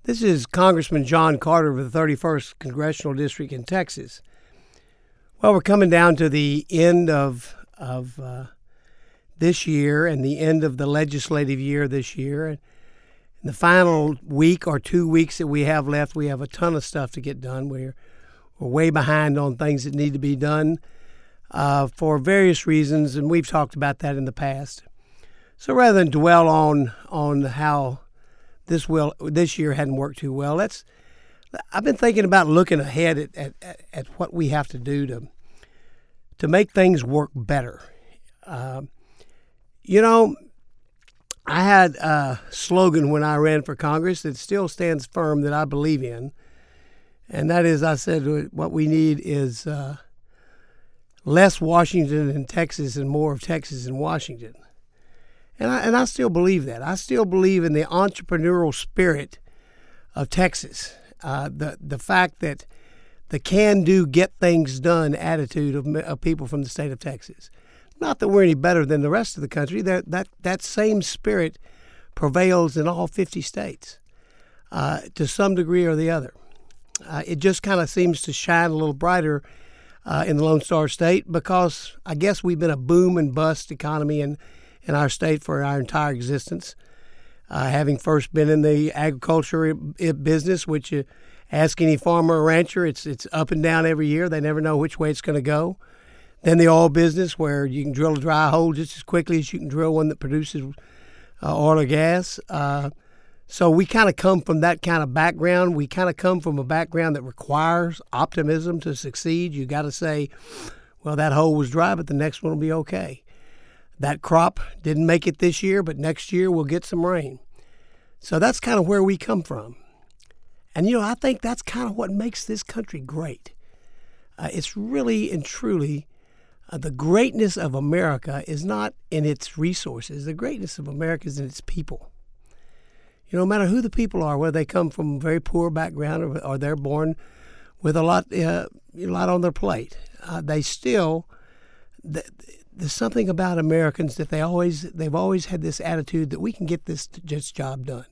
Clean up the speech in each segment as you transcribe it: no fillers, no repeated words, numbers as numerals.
This is Congressman John Carter of the 31st Congressional District in Texas. Well, we're coming down to the end of this year and the end of the legislative year this year. In the final week or 2 weeks that we have left, we have a ton of stuff to get done. We're way behind on things that need to be done for various reasons, and we've talked about that in the past. So rather than dwell on how this year hadn't worked too well, I've been thinking about looking ahead at what we have to do to make things work better. I had a slogan when I ran for Congress that still stands firm that I believe in, and that is, I said, what we need is less Washington in Texas and more of Texas in Washington. And I still believe that. I still believe in the entrepreneurial spirit of Texas, the fact that the can-do, get-things-done attitude of people from the state of Texas. Not that we're any better than the rest of the country. That same spirit prevails in all 50 states to some degree or the other. It just kind of seems to shine a little brighter in the Lone Star State because I guess we've been a boom and bust economy in our state for our entire existence. Having first been in the agriculture business, which ask any farmer or rancher, it's up and down every year. They never know which way it's going to go. Then the oil business, where you can drill a dry hole just as quickly as you can drill one that produces oil or gas. So we kind of come from that kind of background. We kind of come from a background that requires optimism to succeed. You got to say, well, that hole was dry, but the next one will be okay. That crop didn't make it this year, but next year we'll get some rain. So that's kind of where we come from. And, I think that's kind of what makes this country great. It's really and truly the greatness of America is not in its resources. The greatness of America is in its people. No matter who the people are, whether they come from a very poor background or they're born with a lot on their plate, they still... There's something about Americans that they've always had this attitude that we can get this job done.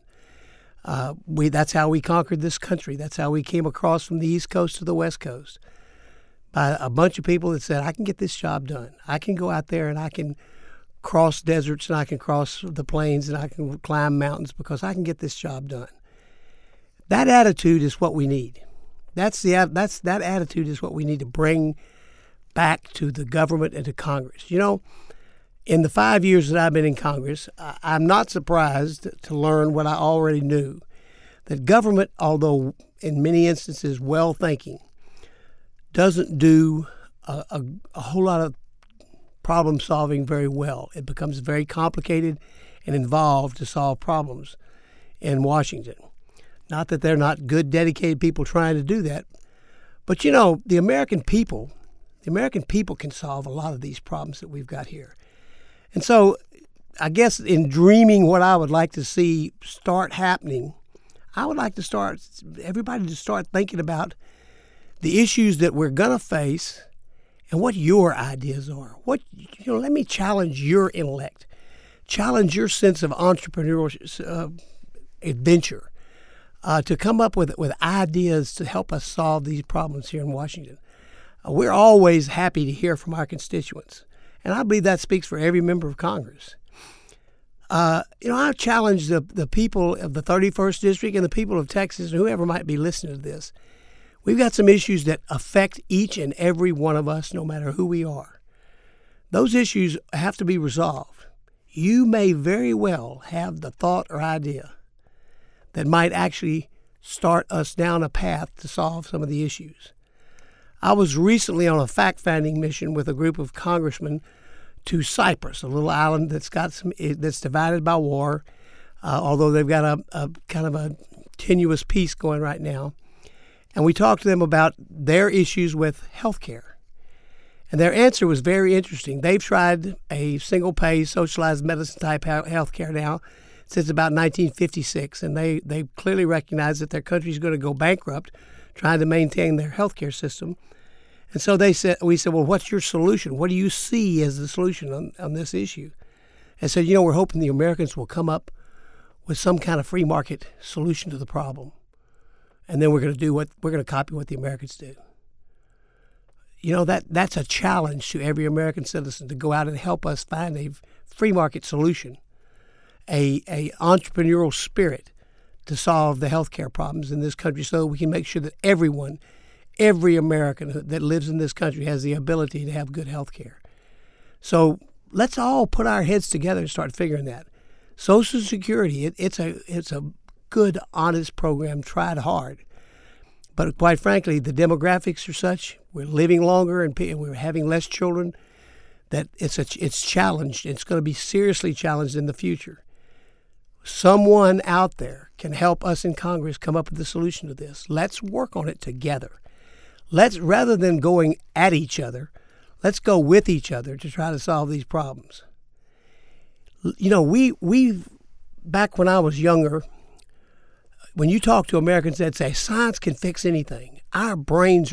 That's how we conquered this country. That's how we came across from the East Coast to the West Coast. By a bunch of people that said, I can get this job done. I can go out there and I can cross deserts and I can cross the plains and I can climb mountains because I can get this job done. That attitude is what we need. That attitude is what we need to bring back to the government and to Congress. In the 5 years that I've been in Congress, I'm not surprised to learn what I already knew, that government, although in many instances well-thinking, doesn't do a whole lot of problem-solving very well. It becomes very complicated and involved to solve problems in Washington. Not that they're not good, dedicated people trying to do that, but the American people can solve a lot of these problems that we've got here. And so I guess in dreaming what I would like to see start happening, I would like to everybody to start thinking about the issues that we're going to face and what your ideas are. Let me challenge your intellect, challenge your sense of entrepreneurial adventure to come up with ideas to help us solve these problems here in Washington. We're always happy to hear from our constituents, and I believe that speaks for every member of Congress. I challenge the people of the 31st District and the people of Texas and whoever might be listening to this. We've got some issues that affect each and every one of us, no matter who we are. Those issues have to be resolved. You may very well have the thought or idea that might actually start us down a path to solve some of the issues. I was recently on a fact-finding mission with a group of congressmen to Cyprus, a little island that's divided by war, although they've got a kind of a tenuous peace going right now. And we talked to them about their issues with health care. And their answer was very interesting. They've tried a single-pay, socialized medicine-type health care now since about 1956, and they clearly recognize that their country is going to go bankrupt trying to maintain their health care system. And so we said, well, what's your solution? What do you see as the solution on this issue? And said, we're hoping the Americans will come up with some kind of free market solution to the problem. and then we're going to copy what the Americans do. You know, that's a challenge to every American citizen to go out and help us find a free market solution, a entrepreneurial spirit to solve the healthcare problems in this country, so we can make sure that every American that lives in this country has the ability to have good health care. So let's all put our heads together and start figuring that. Social Security, it's a good, honest program, tried hard. But quite frankly, the demographics are such, we're living longer and we're having less children, that it's challenged. It's going to be seriously challenged in the future. Someone out there can help us in Congress come up with a solution to this. Let's work on it together. Rather than going at each other, let's go with each other to try to solve these problems. You know, we back when I was younger, when you talk to Americans that say science can fix anything, our brains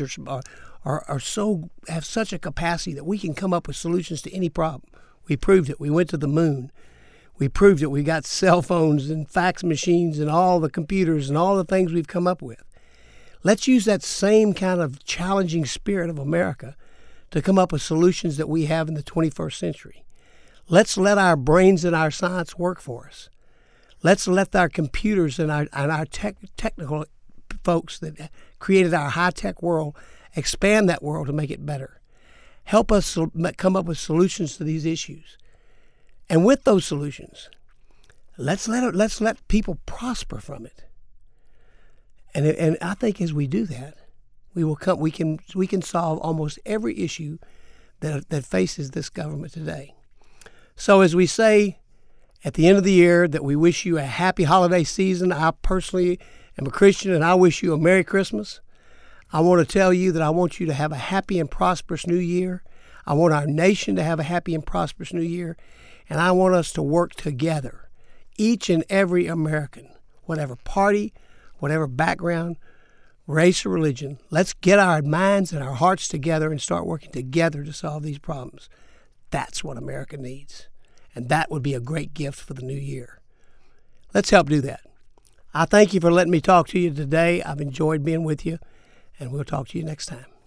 have such a capacity that we can come up with solutions to any problem. We proved it. We went to the moon. We proved it. We got cell phones and fax machines and all the computers and all the things we've come up with. Let's use that same kind of challenging spirit of America to come up with solutions that we have in the 21st century. Let's let our brains and our science work for us. Let's let our computers and our technical folks that created our high-tech world expand that world to make it better. Help us come up with solutions to these issues. And with those solutions, let's let people prosper from it. And I think as we do that, we can solve almost every issue that faces this government today. So as we say at the end of the year that we wish you a happy holiday season, I personally am a Christian and I wish you a Merry Christmas. I want to tell you that I want you to have a happy and prosperous new year. I want our nation to have a happy and prosperous new year. And I want us to work together, each and every American, whatever party, whatever background, race or religion. Let's get our minds and our hearts together and start working together to solve these problems. That's what America needs. And that would be a great gift for the new year. Let's help do that. I thank you for letting me talk to you today. I've enjoyed being with you, and we'll talk to you next time.